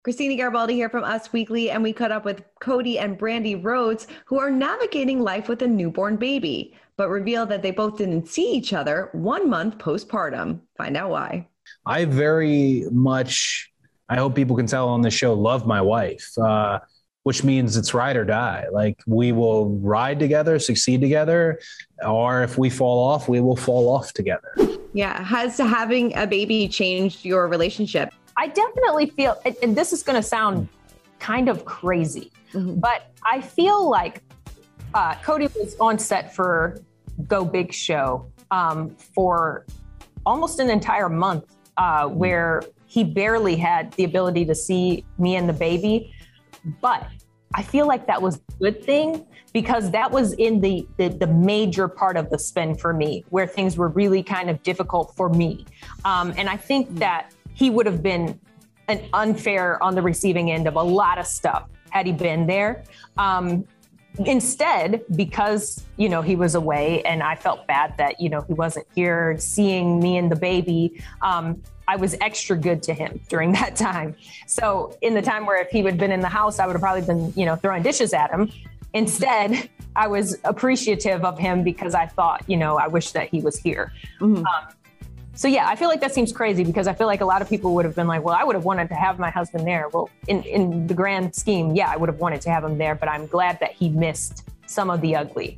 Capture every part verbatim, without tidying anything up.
Christina Garibaldi here from Us Weekly, and we caught up with Cody and Brandy Rhodes, who are navigating life with a newborn baby, but reveal that they both didn't see each other one month postpartum. Find out why. I very much, I hope people can tell on the show, love my wife, uh, which means it's ride or die. Like, we will ride together, succeed together, or if we fall off, we will fall off together. Yeah. Has having a baby changed your relationship? I definitely feel, and this is going to sound kind of crazy, mm-hmm. but I feel like uh, Cody was on set for Go Big Show um, for almost an entire month uh, where he barely had the ability to see me and the baby. But I feel like that was a good thing, because that was in the, the, the major part of the spin for me, where things were really kind of difficult for me. Um, and I think that he would have been an unfair on the receiving end of a lot of stuff had he been there. Um, instead, because, you know, he was away and I felt bad that, you know, he wasn't here seeing me and the baby. Um, I was extra good to him during that time. So in the time where if he had been in the house, I would have probably been, you know, throwing dishes at him. Instead, I was appreciative of him because I thought, you know, I wish that he was here. Mm-hmm. Um, So, yeah, I feel like that seems crazy, because I feel like a lot of people would have been like, well, I would have wanted to have my husband there. Well, in, in the grand scheme, yeah, I would have wanted to have him there, but I'm glad that he missed some of the ugly.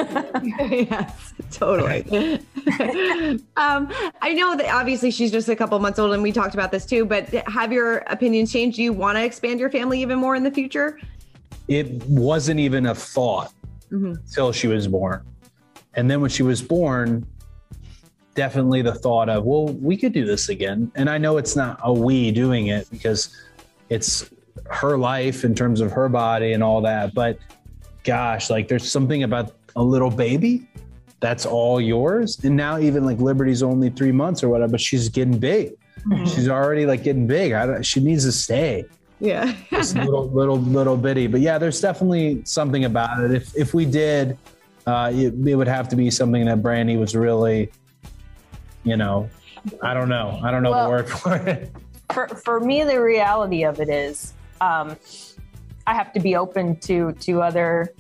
Yes, totally. um, I know that obviously she's just a couple months old, and we talked about this too, but have your opinions changed? Do you want to expand your family even more in the future? It wasn't even a thought mm-hmm. till she was born. And then when she was born, definitely the thought of, well, we could do this again. And I know it's not a we doing it, because it's her life in terms of her body and all that. But gosh, like, there's something about a little baby that's all yours. And now even like Liberty's only three months or whatever, but she's getting big. Mm-hmm. She's already like getting big. I don't, she needs to stay. Yeah. Just little, little, little bitty. But yeah, there's definitely something about it. If, if we did, uh, it, it would have to be something that Brandy was really, you know, I don't know. I don't know well, the word for it. For for me, the reality of it is, um, I have to be open to to other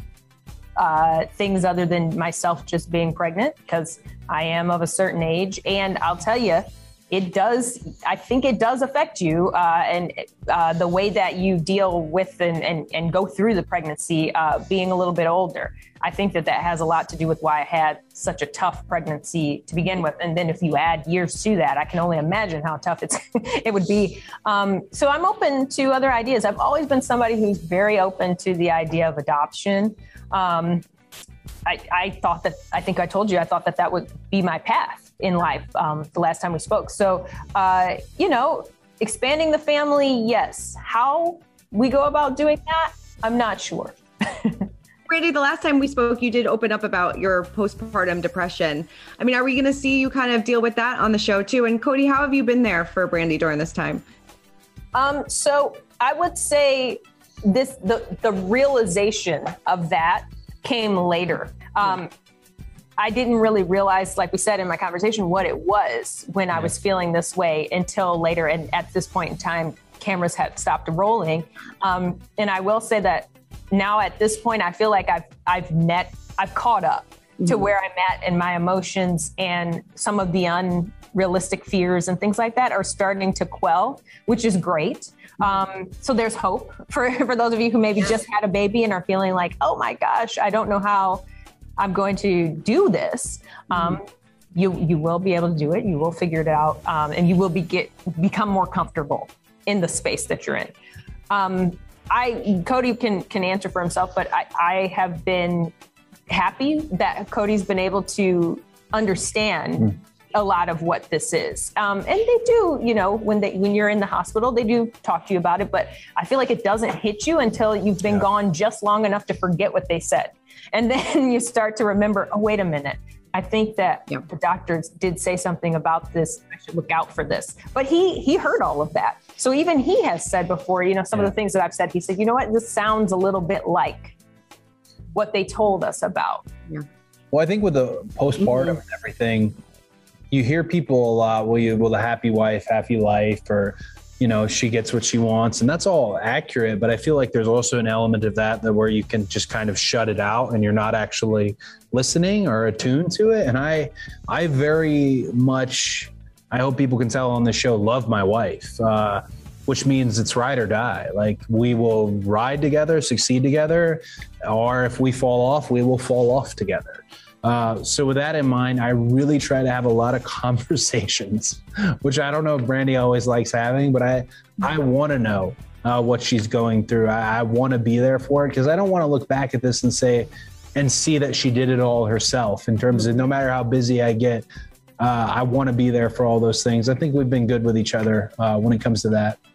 uh, things other than myself just being pregnant, because I am of a certain age, and I'll tell you, it does. I think it does affect you, uh, and uh, the way that you deal with and and, and go through the pregnancy, uh, being a little bit older. I think that that has a lot to do with why I had such a tough pregnancy to begin with. And then if you add years to that, I can only imagine how tough it's it would be. Um, so I'm open to other ideas. I've always been somebody who's very open to the idea of adoption. Um, I, I thought that, I think I told you, I thought that that would be my path in life um, the last time we spoke. So, uh, you know, expanding the family, yes. How we go about doing that, I'm not sure. Brandy, the last time we spoke, you did open up about your postpartum depression. I mean, are we going to see you kind of deal with that on the show too? And Cody, how have you been there for Brandy during this time? Um, so I would say this, the, the realization of that came later. Um, I didn't really realize, like we said in my conversation, what it was when I was feeling this way until later. And at this point in time, cameras had stopped rolling. Um, and I will say that now at this point, I feel like I've I've net I've caught up mm-hmm. to where I'm at, and my emotions and some of the unrealistic fears and things like that are starting to quell, which is great. Um, so there's hope for, for those of you who maybe just had a baby and are feeling like, oh my gosh, I don't know how I'm going to do this. Um, mm-hmm. You you will be able to do it. You will figure it out, um, and you will be get become more comfortable in the space that you're in. Um, I, Cody can, can answer for himself, but I, I have been happy that Cody's been able to understand mm. a lot of what this is. Um, and they do, you know, when they, when you're in the hospital, they do talk to you about it, but I feel like it doesn't hit you until you've been yeah. gone just long enough to forget what they said. And then you start to remember, oh, wait a minute. I think that yeah. the doctors did say something about this. I should look out for this. But he he heard all of that. So even he has said before, you know, some yeah. of the things that I've said, he said, you know what, this sounds a little bit like what they told us about. Yeah. Well, I think with the postpartum mm-hmm. and everything, you hear people a lot, well, you, well, the happy wife, happy life, or you know, she gets what she wants, and that's all accurate. But I feel like there's also an element of that, that where you can just kind of shut it out and you're not actually listening or attuned to it. And I, I very much, I hope people can tell on the show, love my wife, uh, which means it's ride or die. Like, we will ride together, succeed together, or if we fall off, we will fall off together. Uh, so with that in mind, I really try to have a lot of conversations, which I don't know if Brandy always likes having, but I, I want to know uh, what she's going through. I, I want to be there for it, because I don't want to look back at this and say, and see that she did it all herself, in terms of no matter how busy I get, uh, I want to be there for all those things. I think we've been good with each other uh, when it comes to that.